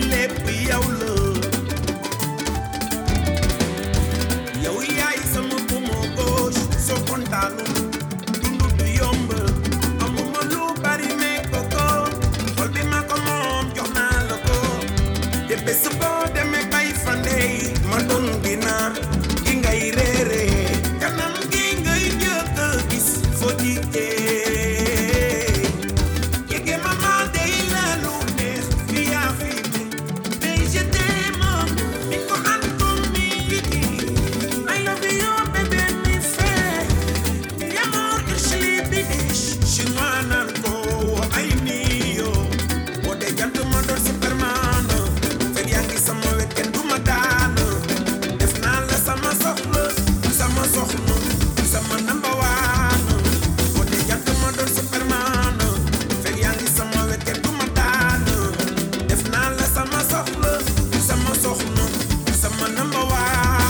lépp yow la yow yaay sama poumon gauche soo kontaanul dund du yomb amuma lu bari mais koko xol bi ma ko moom jox naa la ko te bés boo demee bay fandey ma doon ginaar gi ngay réere kanam gi ngay njëkk a gis foo jiitee yege mama day la lu neex fi yaa fi day je t'aime mi ko antum mi vidi I love you bébé mi fait mi amor que shlibish chinois nan ko ay niyo boo dee jant ma doon superman fekk yaa ngi sama wet kenn du ma daan def naa la sama soxla sama soxna sama number one boo dee jant ma doon superman fekk yaa ngi sama wet kenn du ma daan def naa la sama soxla sama soxna sama number one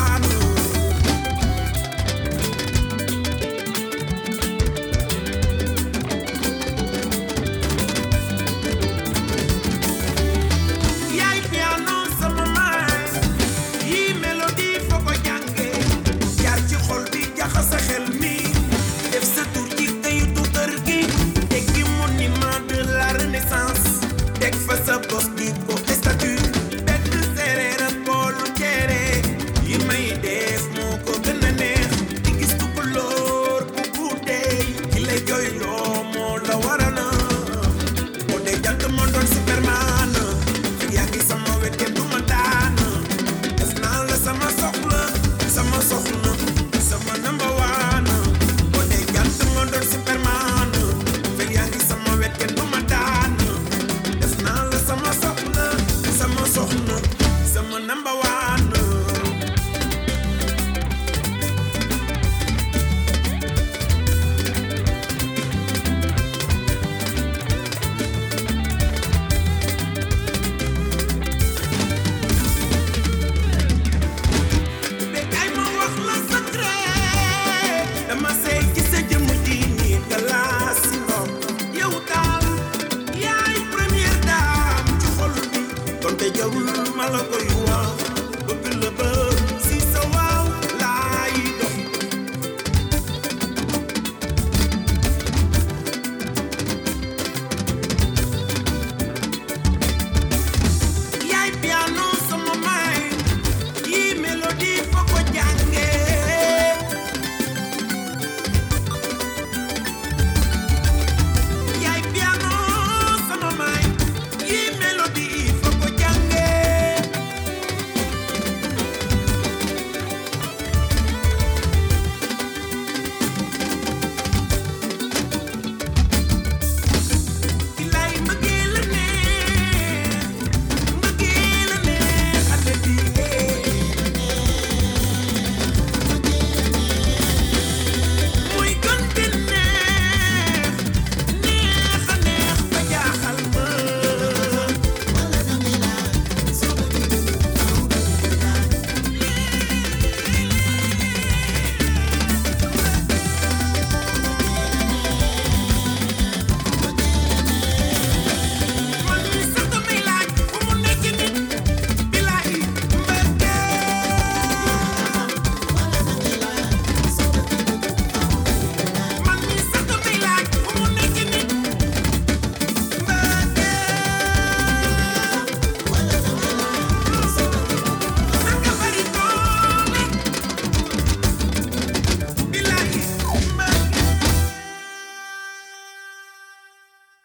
yaay piano sama maay yi mélodie foo ko jànge jaar ci xol bi jaxase xel mi def sa tur ci kayitu kër gi tekki monument de la renaissance teg fa sa bos di ko statue bett séeréer ak boolu cere yi may def moo ko gën a neex di gis tukulóor bu guddee ki lay jooyloo moo la warana boo dee jant ma doon superman fekk yaa ngi sama wet kenn du ma daan def naa la sama soxla sama soxna sama number one boo dee jant ma doon superman fekk yaa ngi sama wet kenn du ma daan def naa la sama soxla sama soxna sama number one Bekay ma wax la secret dama sey ci sa jëmm ji nii galaas si ndox yow daal yaay première dame ci xol bi kon te jarul ma la koy wax